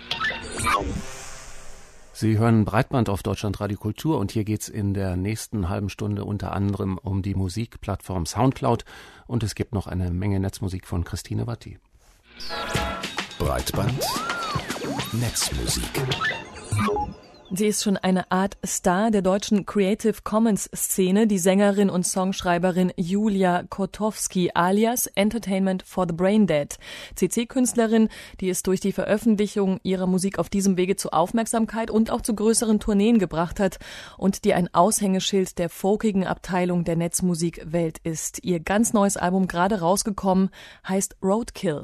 Sie hören Breitband auf Deutschlandradio Kultur und hier geht's in der nächsten halben Stunde unter anderem um die Musikplattform Soundcloud und es gibt noch eine Menge Netzmusik von Christine Watti. Breitband Netzmusik. Sie ist schon eine Art Star der deutschen Creative Commons Szene, die Sängerin und Songschreiberin Julia Kotowski alias Entertainment for the Braindead. CC-Künstlerin, die es durch die Veröffentlichung ihrer Musik auf diesem Wege zu Aufmerksamkeit und auch zu größeren Tourneen gebracht hat und die ein Aushängeschild der folkigen Abteilung der Netzmusikwelt ist. Ihr ganz neues Album, gerade rausgekommen, heißt Roadkill.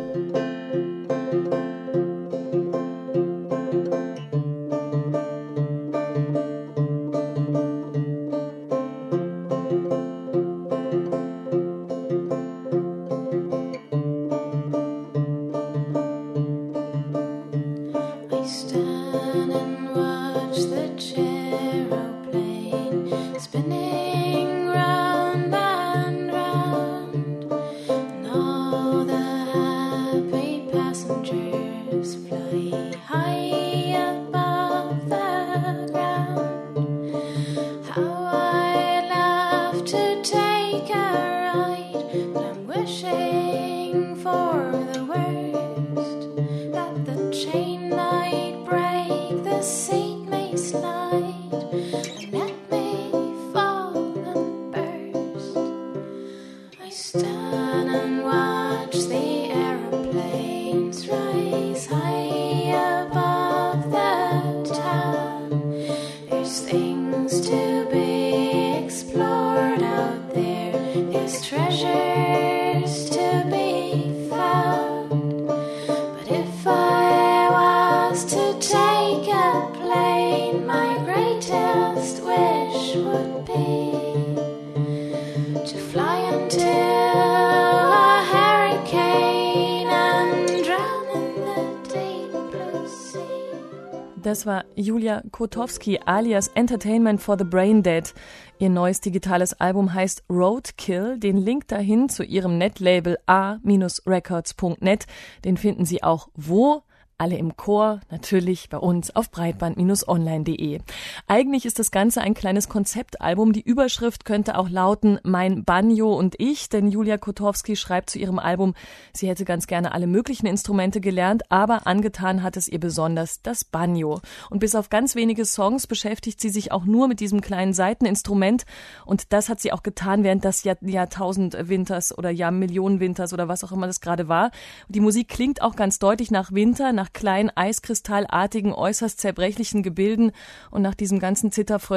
Das war Julia Kotowski alias Entertainment for the Braindead. Ihr neues digitales Album heißt Roadkill. Den Link dahin zu ihrem Netlabel a-records.net, den finden Sie auch wo? Alle im Chor, natürlich bei uns auf breitband-online.de. Eigentlich ist das Ganze ein kleines Konzeptalbum. Die Überschrift könnte auch lauten Mein Banjo und ich, denn Julia Kotowski schreibt zu ihrem Album, sie hätte ganz gerne alle möglichen Instrumente gelernt, aber angetan hat es ihr besonders das Banjo. Und bis auf ganz wenige Songs beschäftigt sie sich auch nur mit diesem kleinen Saiteninstrument und das hat sie auch getan während des Jahrtausendwinters oder Jahrmillionenwinters oder was auch immer das gerade war. Die Musik klingt auch ganz deutlich nach Winter, nach kleinen eiskristallartigen, äußerst zerbrechlichen Gebilden und nach diesem ganzen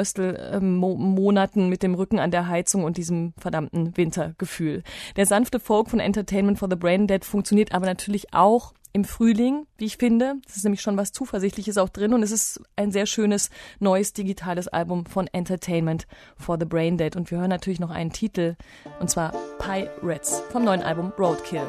Zitterfröstel-Monaten mit dem Rücken an der Heizung und diesem verdammten Wintergefühl. Der sanfte Folk von Entertainment for the Braindead funktioniert aber natürlich auch im Frühling, wie ich finde. Das ist nämlich schon was Zuversichtliches auch drin und es ist ein sehr schönes, neues digitales Album von Entertainment for the Braindead. Und wir hören natürlich noch einen Titel, und zwar Pirates vom neuen Album Roadkill.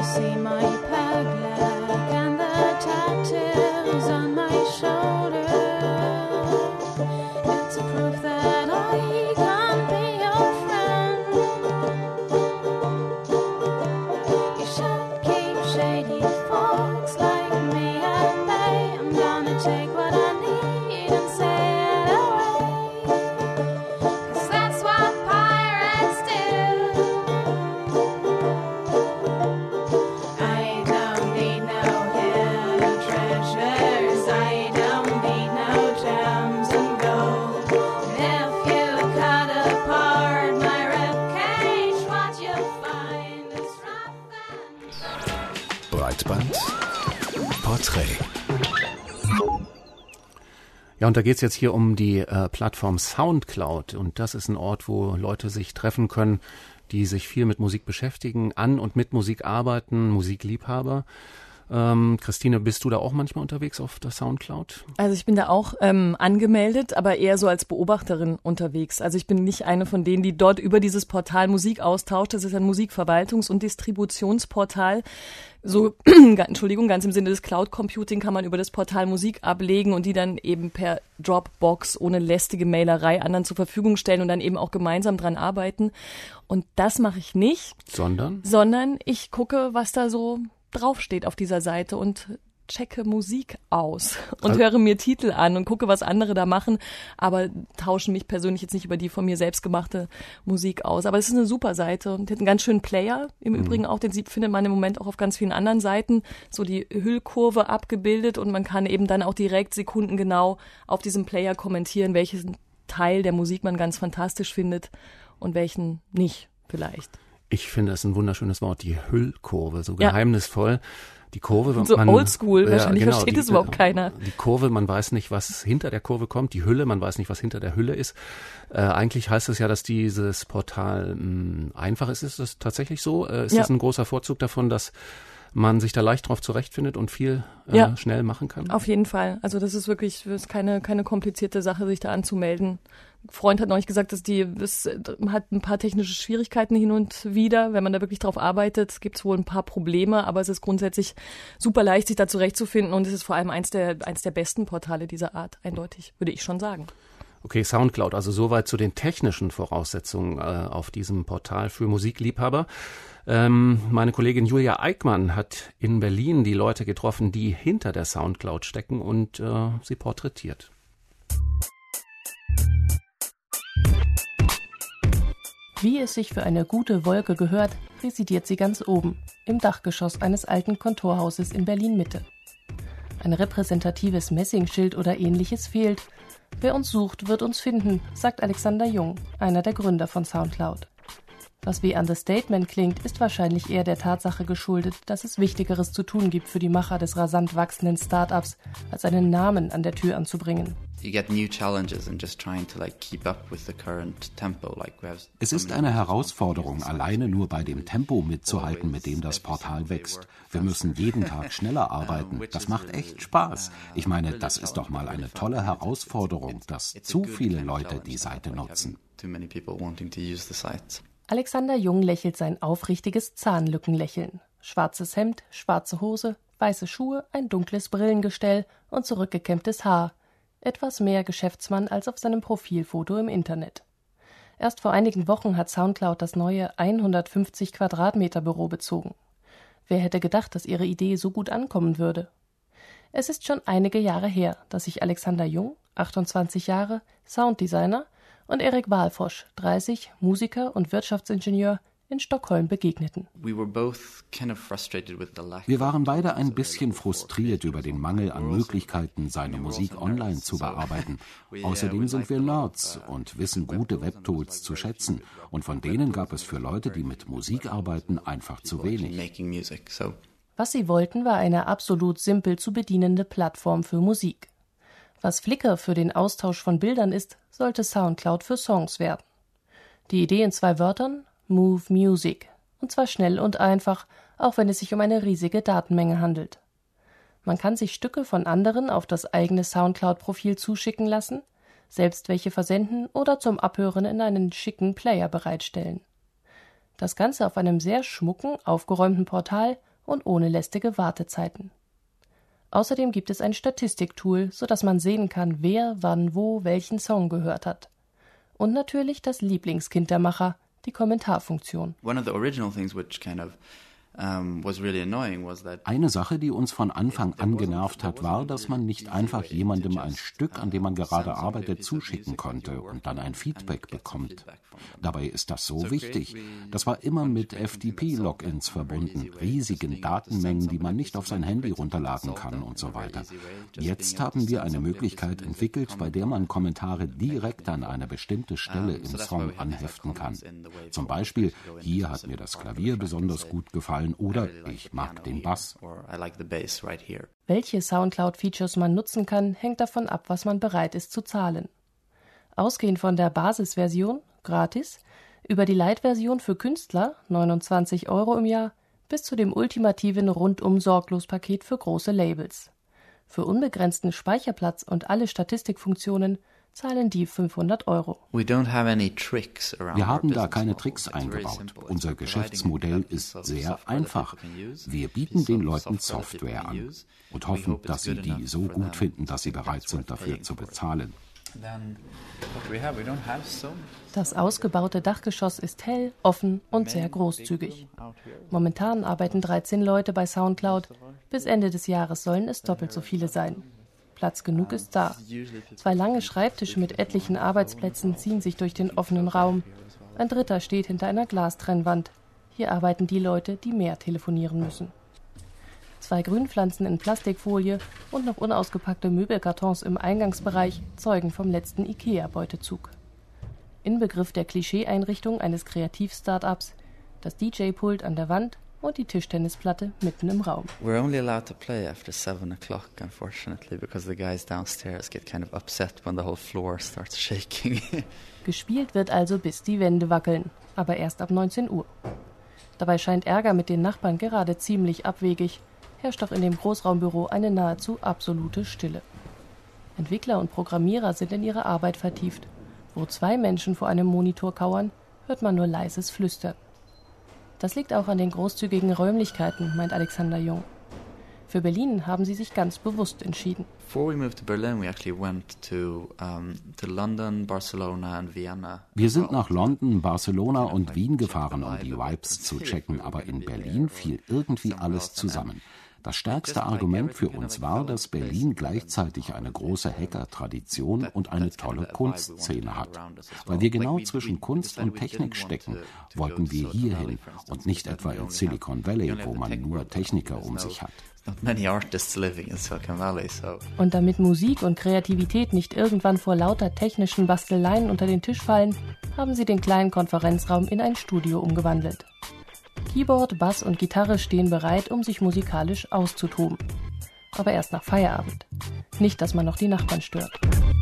see my peg leg and the tattoos on my shoulder. It's a proof that I can be your friend. You should keep shady folks like me at bay. I'm gonna take what I need and say it away, 'cause that's what pirates do. I don't need no hidden treasures, I don't need no gems and gold. And if you cut apart my ribcage, what you'll find is rough and Breitband Porträt. Ja, und da geht's jetzt hier um die Plattform Soundcloud. Und das ist ein Ort, wo Leute sich treffen können, die sich viel mit Musik beschäftigen, an und mit Musik arbeiten, Musikliebhaber. Christine, bist du da auch manchmal unterwegs auf der Soundcloud? Also ich bin da auch angemeldet, aber eher so als Beobachterin unterwegs. Also ich bin nicht eine von denen, die dort über dieses Portal Musik austauscht. Das ist ein Musikverwaltungs- und Distributionsportal. So, Entschuldigung, ganz im Sinne des Cloud Computing kann man über das Portal Musik ablegen und die dann eben per Dropbox ohne lästige Mailerei anderen zur Verfügung stellen und dann eben auch gemeinsam dran arbeiten. Und das mache ich nicht. Sondern ich gucke, was da so draufsteht auf dieser Seite und checke Musik aus und höre mir Titel an und gucke, was andere da machen, aber tausche mich persönlich jetzt nicht über die von mir selbst gemachte Musik aus. Aber es ist eine super Seite und hat einen ganz schönen Player im Übrigen auch, den findet man im Moment auch auf ganz vielen anderen Seiten, so die Hüllkurve abgebildet und man kann eben dann auch direkt sekundengenau auf diesem Player kommentieren, welchen Teil der Musik man ganz fantastisch findet und welchen nicht vielleicht. Ich finde das ein wunderschönes Wort, die Hüllkurve, so geheimnisvoll. Die Kurve, so oldschool, wahrscheinlich versteht es überhaupt keiner. Die Kurve, man weiß nicht, was hinter der Kurve kommt. Die Hülle, man weiß nicht, was hinter der Hülle ist. Eigentlich heißt es ja, dass dieses Portal einfach ist. Ist das tatsächlich so? Ist das ein großer Vorzug davon, dass man sich da leicht drauf zurechtfindet und viel schnell machen kann? Auf jeden Fall. Also das ist wirklich keine komplizierte Sache, sich da anzumelden. Ein Freund hat neulich gesagt, dass es hat ein paar technische Schwierigkeiten hin und wieder. Wenn man da wirklich drauf arbeitet, gibt es wohl ein paar Probleme, aber es ist grundsätzlich super leicht, sich da zurechtzufinden und es ist vor allem eins der besten Portale dieser Art, eindeutig, würde ich schon sagen. Okay, Soundcloud, also soweit zu den technischen Voraussetzungen auf diesem Portal für Musikliebhaber. Meine Kollegin Julia Eickmann hat in Berlin die Leute getroffen, die hinter der Soundcloud stecken und sie porträtiert. Wie es sich für eine gute Wolke gehört, residiert sie ganz oben, im Dachgeschoss eines alten Kontorhauses in Berlin-Mitte. Ein repräsentatives Messingschild oder ähnliches fehlt. Wer uns sucht, wird uns finden, sagt Alexander Jung, einer der Gründer von Soundcloud. Was wie Understatement klingt, ist wahrscheinlich eher der Tatsache geschuldet, dass es Wichtigeres zu tun gibt für die Macher des rasant wachsenden Start-ups, als einen Namen an der Tür anzubringen. Es ist eine Herausforderung, alleine nur bei dem Tempo mitzuhalten, mit dem das Portal wächst. Wir müssen jeden Tag schneller arbeiten. Das macht echt Spaß. Ich meine, das ist doch mal eine tolle Herausforderung, dass zu viele Leute die Seite nutzen. Alexander Jung lächelt sein aufrichtiges Zahnlückenlächeln. Schwarzes Hemd, schwarze Hose, weiße Schuhe, ein dunkles Brillengestell und zurückgekämmtes Haar. Etwas mehr Geschäftsmann als auf seinem Profilfoto im Internet. Erst vor einigen Wochen hat Soundcloud das neue 150 Quadratmeter Büro bezogen. Wer hätte gedacht, dass ihre Idee so gut ankommen würde? Es ist schon einige Jahre her, dass sich Alexander Jung, 28 Jahre, Sounddesigner, und Erik Walfosch, 30, Musiker und Wirtschaftsingenieur, in Stockholm begegneten. Wir waren beide ein bisschen frustriert über den Mangel an Möglichkeiten, seine Musik online zu bearbeiten. Außerdem sind wir Nerds und wissen gute Webtools zu schätzen. Und von denen gab es für Leute, die mit Musik arbeiten, einfach zu wenig. Was sie wollten, war eine absolut simpel zu bedienende Plattform für Musik. Was Flickr für den Austausch von Bildern ist, sollte Soundcloud für Songs werden. Die Idee in 2 Wörtern: Move Music. Und zwar schnell und einfach, auch wenn es sich um eine riesige Datenmenge handelt. Man kann sich Stücke von anderen auf das eigene Soundcloud-Profil zuschicken lassen, selbst welche versenden oder zum Abhören in einen schicken Player bereitstellen. Das Ganze auf einem sehr schmucken, aufgeräumten Portal und ohne lästige Wartezeiten. Außerdem gibt es ein Statistiktool, sodass man sehen kann, wer wann wo welchen Song gehört hat. Und natürlich das Lieblingskind der Macher, die Kommentarfunktion. Eine Sache, die uns von Anfang an genervt hat, war, dass man nicht einfach jemandem ein Stück, an dem man gerade arbeitet, zuschicken konnte und dann ein Feedback bekommt. Dabei ist das so wichtig. Das war immer mit FTP-Logins verbunden, riesigen Datenmengen, die man nicht auf sein Handy runterladen kann und so weiter. Jetzt haben wir eine Möglichkeit entwickelt, bei der man Kommentare direkt an eine bestimmte Stelle im Song anheften kann. Zum Beispiel, hier hat mir das Klavier besonders gut gefallen oder ich mag den Bass. Welche Soundcloud-Features man nutzen kann, hängt davon ab, was man bereit ist zu zahlen. Ausgehend von der Basisversion, gratis, über die Lite-Version für Künstler, 29 € im Jahr, bis zu dem ultimativen Rundum-Sorglos-Paket für große Labels. Für unbegrenzten Speicherplatz und alle Statistikfunktionen zahlen die 500 €. Wir haben da keine Tricks eingebaut. Unser Geschäftsmodell ist sehr einfach. Wir bieten den Leuten Software an und hoffen, dass sie die so gut finden, dass sie bereit sind, dafür zu bezahlen. Das ausgebaute Dachgeschoss ist hell, offen und sehr großzügig. Momentan arbeiten 13 Leute bei Soundcloud. Bis Ende des Jahres sollen es doppelt so viele sein. Platz genug ist da. 2 lange Schreibtische mit etlichen Arbeitsplätzen ziehen sich durch den offenen Raum. Ein dritter steht hinter einer Glastrennwand. Hier arbeiten die Leute, die mehr telefonieren müssen. 2 Grünpflanzen in Plastikfolie und noch unausgepackte Möbelkartons im Eingangsbereich zeugen vom letzten IKEA-Beutezug. Inbegriff der Klischee-Einrichtung eines Kreativ-Startups, das DJ-Pult an der Wand und die Tischtennisplatte mitten im Raum. We're only allowed to play after 7 o'clock, unfortunately, because the guys downstairs get kind of upset when the whole floor starts shaking. Gespielt wird also, bis die Wände wackeln, aber erst ab 19 Uhr. Dabei scheint Ärger mit den Nachbarn gerade ziemlich abwegig, herrscht doch in dem Großraumbüro eine nahezu absolute Stille. Entwickler und Programmierer sind in ihre Arbeit vertieft. Wo 2 Menschen vor einem Monitor kauern, hört man nur leises Flüstern. Das liegt auch an den großzügigen Räumlichkeiten, meint Alexander Jung. Für Berlin haben sie sich ganz bewusst entschieden. Before we moved to Berlin, we actually went to London, Barcelona and Vienna. Wir sind nach London, Barcelona und Wien gefahren, um die Vibes zu checken, aber in Berlin fiel irgendwie alles zusammen. Das stärkste Argument für uns war, dass Berlin gleichzeitig eine große Hacker-Tradition und eine tolle Kunstszene hat. Weil wir genau zwischen Kunst und Technik stecken, wollten wir hierhin und nicht etwa in Silicon Valley, wo man nur Techniker um sich hat. Und damit Musik und Kreativität nicht irgendwann vor lauter technischen Basteleien unter den Tisch fallen, haben sie den kleinen Konferenzraum in ein Studio umgewandelt. Keyboard, Bass und Gitarre stehen bereit, um sich musikalisch auszutoben. Aber erst nach Feierabend. Nicht, dass man noch die Nachbarn stört.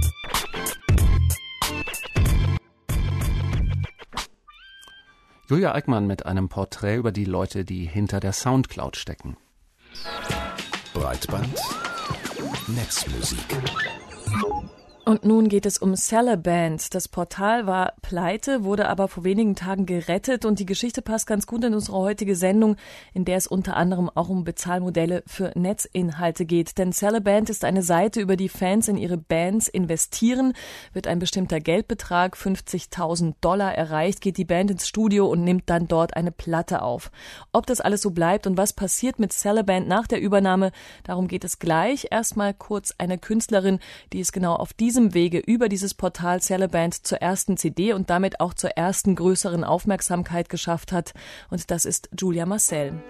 Julia Eickmann mit einem Porträt über die Leute, die hinter der Soundcloud stecken. Breitband Netzmusik. Und nun geht es um Celeband. Das Portal war pleite, wurde aber vor wenigen Tagen gerettet und die Geschichte passt ganz gut in unsere heutige Sendung, in der es unter anderem auch um Bezahlmodelle für Netzinhalte geht. Denn Celeband ist eine Seite, über die Fans in ihre Bands investieren. Wird ein bestimmter Geldbetrag, $50.000 erreicht, geht die Band ins Studio und nimmt dann dort eine Platte auf. Ob das alles so bleibt und was passiert mit Celeband nach der Übernahme, darum geht es gleich. Erstmal kurz eine Künstlerin, die es genau auf diesem Wege über dieses Portal Celeband zur ersten CD und damit auch zur ersten größeren Aufmerksamkeit geschafft hat. Und das ist Julia Marcel.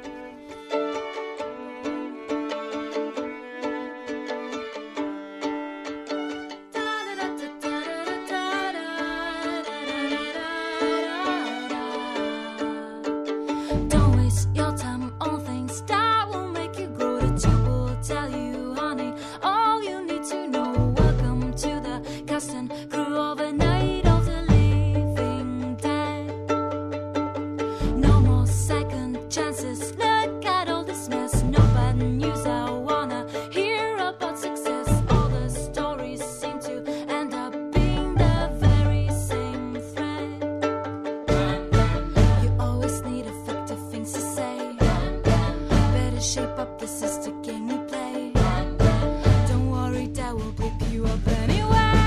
to shape up, this is the game we play. Don't worry, Dad will pick you up anyway.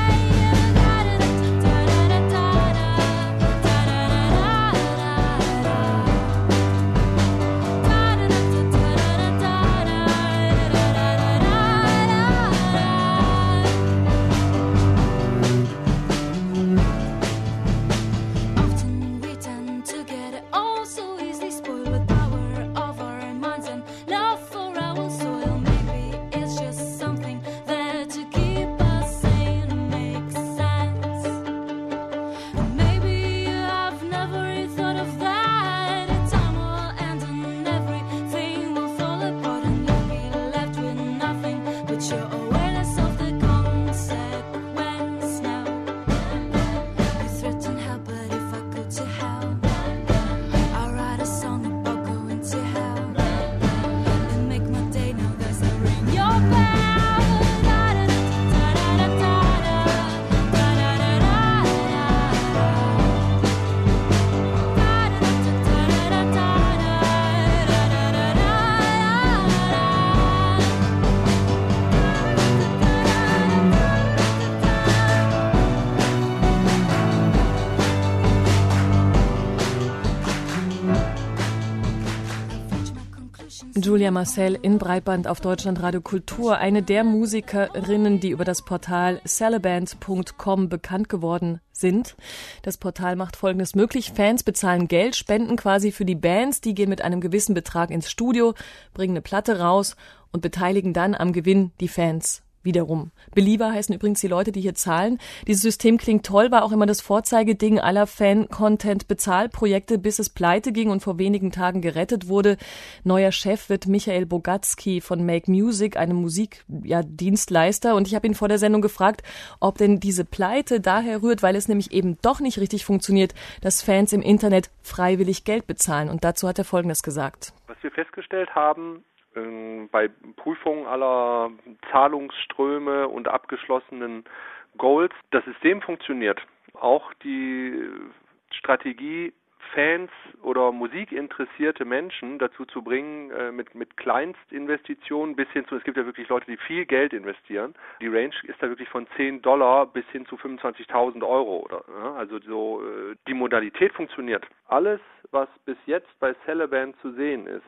Julia Marcel in Breitband auf Deutschlandradio Kultur, eine der Musikerinnen, die über das Portal celeband.com bekannt geworden sind. Das Portal macht Folgendes möglich: Fans bezahlen Geld, spenden quasi für die Bands, die gehen mit einem gewissen Betrag ins Studio, bringen eine Platte raus und beteiligen dann am Gewinn die Fans. Wiederum. Belieber heißen übrigens die Leute, die hier zahlen. Dieses System klingt toll, war auch immer das Vorzeigeding aller Fan-Content-Bezahlprojekte, bis es pleite ging und vor wenigen Tagen gerettet wurde. Neuer Chef wird Michael Bogatsky von Make Music, einem Musikdienstleister. Und ich habe ihn vor der Sendung gefragt, ob denn diese Pleite daher rührt, weil es nämlich eben doch nicht richtig funktioniert, dass Fans im Internet freiwillig Geld bezahlen. Und dazu hat er Folgendes gesagt. Was wir festgestellt haben, bei Prüfungen aller Zahlungsströme und abgeschlossenen Goals, das System funktioniert. Auch die Strategie, Fans oder musikinteressierte Menschen dazu zu bringen, mit Kleinstinvestitionen bis hin zu, es gibt ja wirklich Leute, die viel Geld investieren. Die Range ist da wirklich von $10 bis hin zu 25.000 Euro. Also so, die Modalität funktioniert. Alles, was bis jetzt bei Celeband zu sehen ist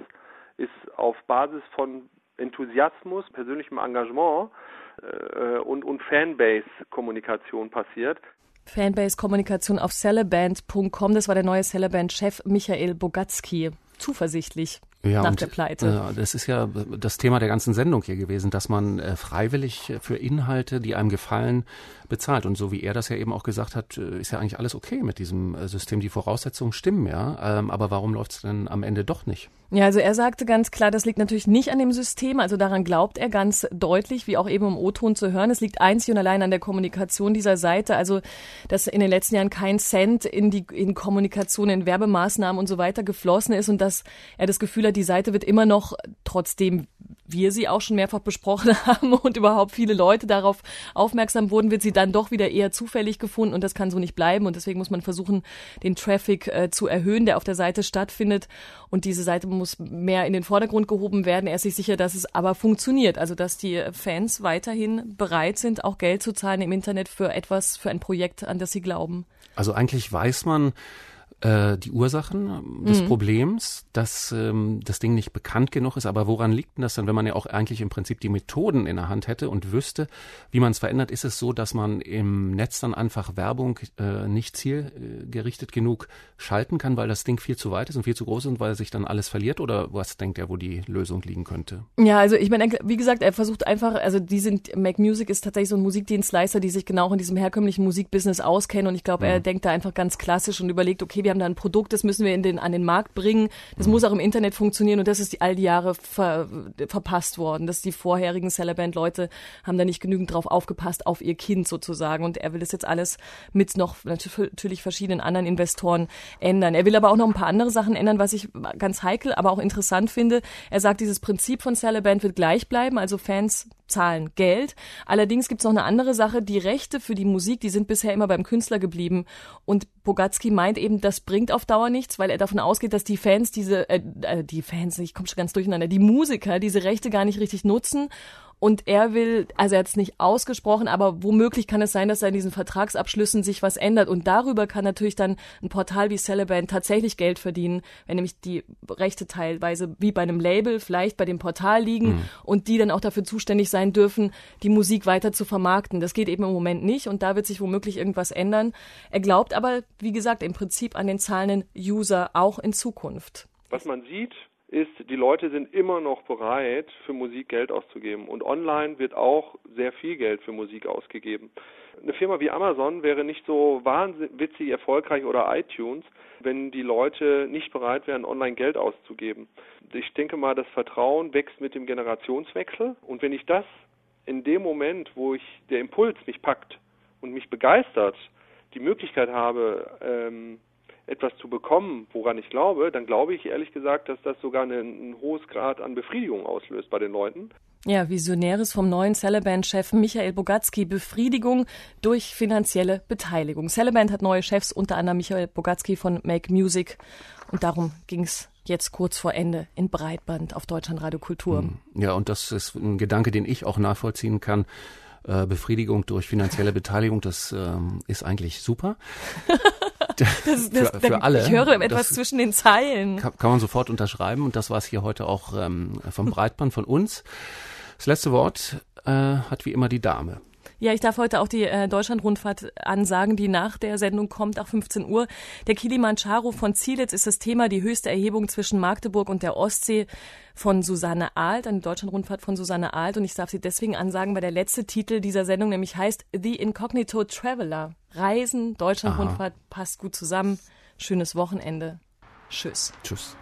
auf Basis von Enthusiasmus, persönlichem Engagement und Fanbase-Kommunikation passiert. Fanbase-Kommunikation auf celeband.com, das war der neue Celeband-Chef Michael Bogatsky. Zuversichtlich nach der Pleite. Das ist ja das Thema der ganzen Sendung hier gewesen, dass man freiwillig für Inhalte, die einem gefallen, bezahlt. Und so wie er das ja eben auch gesagt hat, ist ja eigentlich alles okay mit diesem System. Die Voraussetzungen stimmen ja. Aber warum läuft es denn am Ende doch nicht? Ja, also er sagte ganz klar, das liegt natürlich nicht an dem System. Also daran glaubt er ganz deutlich, wie auch eben im O-Ton zu hören. Es liegt einzig und allein an der Kommunikation dieser Seite. Also, dass in den letzten Jahren kein Cent in Kommunikation, in Werbemaßnahmen und so weiter geflossen ist und dass er das Gefühl hat, die Seite wird immer noch, trotzdem wir sie auch schon mehrfach besprochen haben und überhaupt viele Leute darauf aufmerksam wurden, wird sie dann doch wieder eher zufällig gefunden und das kann so nicht bleiben und deswegen muss man versuchen, den Traffic zu erhöhen, der auf der Seite stattfindet und diese Seite muss mehr in den Vordergrund gehoben werden. Er ist sich sicher, dass es aber funktioniert, also dass die Fans weiterhin bereit sind, auch Geld zu zahlen im Internet für ein Projekt, an das sie glauben. Also eigentlich weiß man die Ursachen des Problems, dass das Ding nicht bekannt genug ist. Aber woran liegt denn das dann, wenn man ja auch eigentlich im Prinzip die Methoden in der Hand hätte und wüsste, wie man es verändert? Ist es so, dass man im Netz dann einfach Werbung nicht zielgerichtet genug schalten kann, weil das Ding viel zu weit ist und viel zu groß ist und weil sich dann alles verliert? Oder was denkt er, wo die Lösung liegen könnte? Ja, also ich meine, wie gesagt, er versucht einfach, also Make Music ist tatsächlich so ein Musikdienstleister, die sich genau in diesem herkömmlichen Musikbusiness auskennen und ich glaube, er denkt da einfach ganz klassisch und überlegt, okay, wir haben da ein Produkt, das müssen wir an den Markt bringen, das muss auch im Internet funktionieren und das ist all die Jahre verpasst worden. Die vorherigen Celeband-Leute haben da nicht genügend drauf aufgepasst, auf ihr Kind sozusagen und er will das jetzt alles mit noch natürlich verschiedenen anderen Investoren ändern. Er will aber auch noch ein paar andere Sachen ändern, was ich ganz heikel, aber auch interessant finde. Er sagt, dieses Prinzip von Celeband wird gleich bleiben, also Fans zahlen Geld. Allerdings gibt's noch eine andere Sache. Die Rechte für die Musik, die sind bisher immer beim Künstler geblieben. Und Bogatsky meint eben, das bringt auf Dauer nichts, weil er davon ausgeht, dass die Musiker diese Rechte gar nicht richtig nutzen. Und er will, also er hat es nicht ausgesprochen, aber womöglich kann es sein, dass da in diesen Vertragsabschlüssen sich was ändert. Und darüber kann natürlich dann ein Portal wie Celeband tatsächlich Geld verdienen, wenn nämlich die Rechte teilweise wie bei einem Label vielleicht bei dem Portal liegen und die dann auch dafür zuständig sein dürfen, die Musik weiter zu vermarkten. Das geht eben im Moment nicht und da wird sich womöglich irgendwas ändern. Er glaubt aber, wie gesagt, im Prinzip an den zahlenden User auch in Zukunft. Was man sieht, ist, die Leute sind immer noch bereit, für Musik Geld auszugeben. Und online wird auch sehr viel Geld für Musik ausgegeben. Eine Firma wie Amazon wäre nicht so wahnwitzig erfolgreich oder iTunes, wenn die Leute nicht bereit wären, online Geld auszugeben. Ich denke mal, das Vertrauen wächst mit dem Generationswechsel. Und wenn ich das in dem Moment, wo der Impuls mich packt und mich begeistert, die Möglichkeit habe, etwas zu bekommen, woran ich glaube, dann glaube ich ehrlich gesagt, dass das sogar ein hohes Grad an Befriedigung auslöst bei den Leuten. Ja, Visionäres vom neuen Celeband-Chef Michael Bogatsky, Befriedigung durch finanzielle Beteiligung. Celeband hat neue Chefs, unter anderem Michael Bogatsky von Make Music. Und darum ging's jetzt kurz vor Ende in Breitband auf Deutschlandradio Kultur. Ja, und das ist ein Gedanke, den ich auch nachvollziehen kann. Befriedigung durch finanzielle Beteiligung, das ist eigentlich super. Für alle. Ich höre etwas zwischen den Zeilen. Kann man sofort unterschreiben und das war es hier heute auch vom Breitband von uns. Das letzte Wort hat wie immer die Dame. Ja, ich darf heute auch die Deutschlandrundfahrt ansagen, die nach der Sendung kommt, nach 15 Uhr. Der Kilimandscharo von Zielitz ist das Thema, die höchste Erhebung zwischen Magdeburg und der Ostsee von Susanne Ahlt, eine Deutschlandrundfahrt von Susanne Ahlt. Und ich darf sie deswegen ansagen, weil der letzte Titel dieser Sendung nämlich heißt The Incognito Traveler. Reisen, Deutschlandrundfahrt, passt gut zusammen. Schönes Wochenende. Tschüss. Tschüss.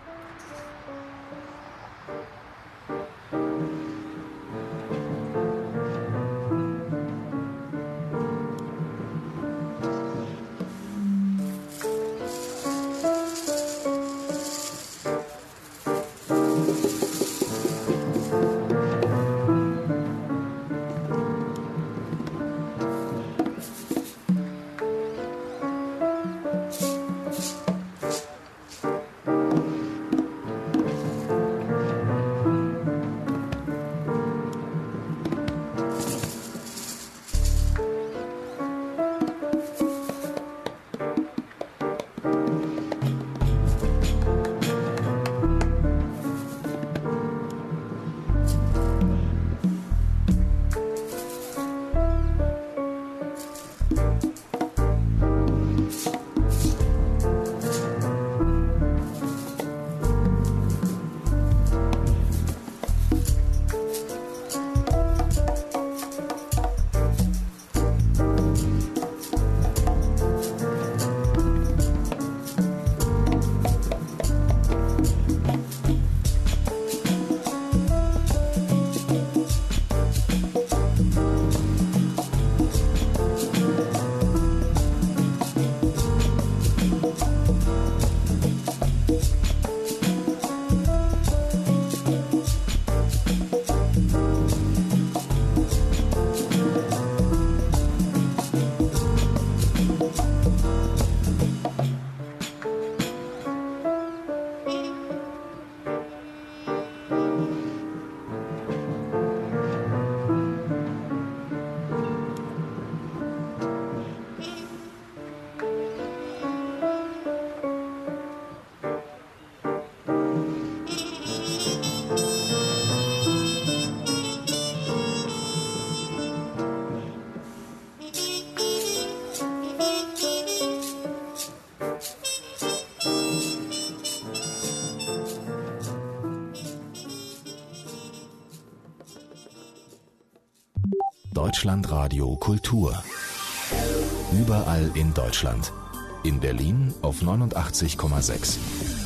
Deutschlandradio Kultur. Überall in Deutschland. In Berlin auf 89,6.